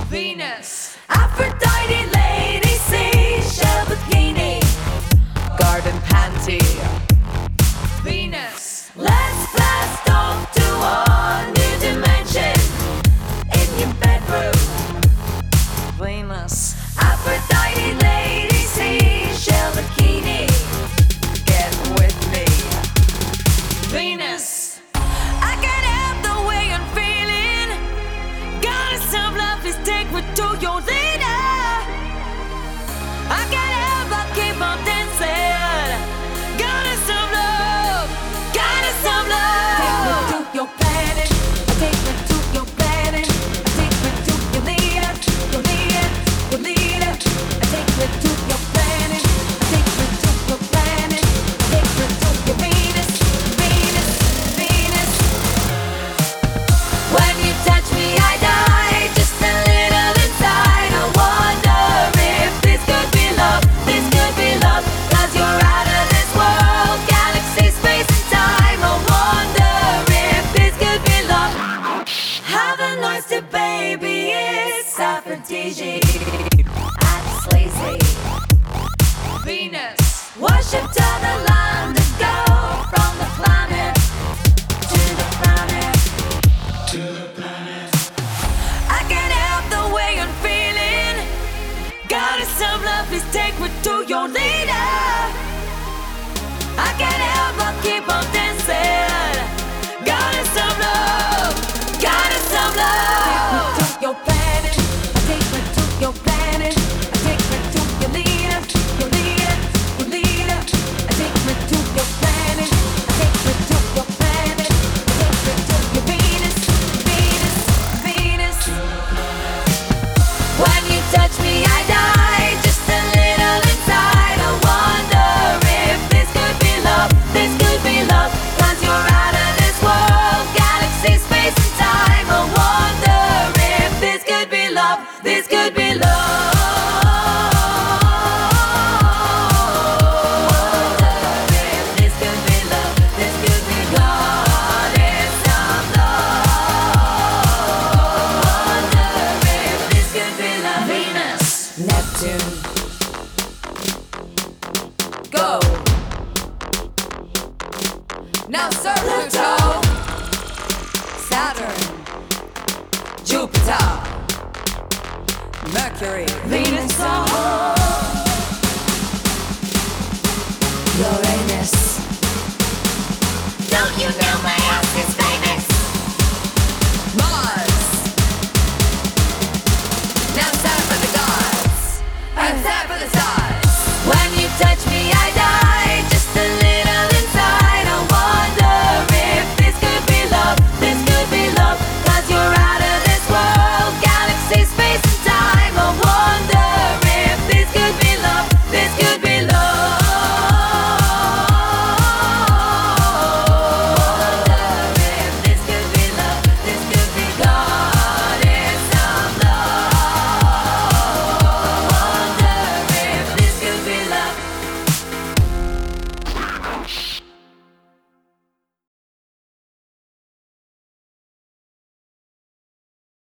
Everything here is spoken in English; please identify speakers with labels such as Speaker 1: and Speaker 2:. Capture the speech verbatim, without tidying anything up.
Speaker 1: Venus, Aphrodite, Lady Seashell Bikini, Garden Panty, Venus. Let's blast off to a new dimension in your bedroom. Venus, Aphrodite, Lady Seashell Bikini, get with me. Venus, I can't help the way I'm feeling. Goddess of love, please take me to your leader. I can't help but keep on dancing. Goddess of love, goddess of love. Take me to your planet, take me to your planet, take me to your leader, your leader, your leader. Take me to your planet, take me to your planet, take me to your Venus, Venus, Venus. When you touch me, I die just a little inside. I wonder if this could be love, this could be love. Cause you're out of this world, galaxy, space and time. I wonder if this could be love. Have a nice day, baby, it's Aphrodite. I'm sleazy. Venus, worship to the land and go from the planet to the planet. I can't help the way I'm feeling. Goddess of love, please take me to your leader. I can't help but keep on dancing. Goddess of love, goddess of love. Take me to your planet, take me to your planet, take me to your leader, your leader, your leader. Take me to your planet, take me to your planet, take me to your Venus, Venus, Venus. When you touch me, I die just a little inside. I wonder if this could be love, this could be love. Cause you're out of this world, galaxy, space and time. I wonder if this could be love, this could be love. Wonder if this could be love, this could be goddess of love. Wonder if this could be love. Venus, Neptune, go. Now Pluto, Saturn, Jupiter, Mercury, Venus, oh, Uranus. Don't you know my